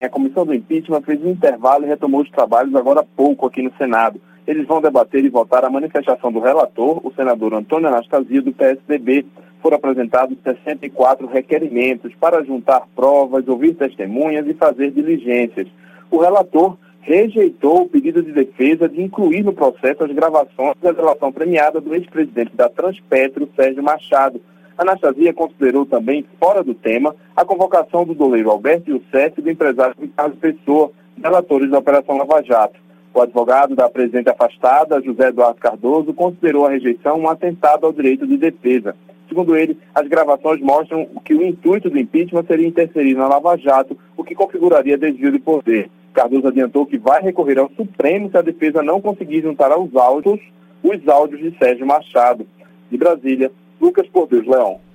A comissão do impeachment fez um intervalo e retomou os trabalhos agora há pouco aqui no Senado. Eles vão debater e votar a manifestação do relator, o senador Antônio Anastasia, do PSDB. Foram apresentados 64 requerimentos para juntar provas, ouvir testemunhas e fazer diligências. O relator rejeitou o pedido de defesa de incluir no processo as gravações da delação premiada do ex-presidente da Transpetro, Sérgio Machado. Anastasia considerou também fora do tema a convocação do doleiro Alberto Youssef e do empresário Ricardo Pessoa, relatores da Operação Lava Jato. O advogado da presidente afastada, José Eduardo Cardoso, considerou a rejeição um atentado ao direito de defesa. Segundo ele, as gravações mostram que o intuito do impeachment seria interferir na Lava Jato, o que configuraria desvio de poder. Cardoso adiantou que vai recorrer ao Supremo se a defesa não conseguir juntar aos autos os áudios de Sérgio Machado. De Brasília, Lucas Por Deus Leão.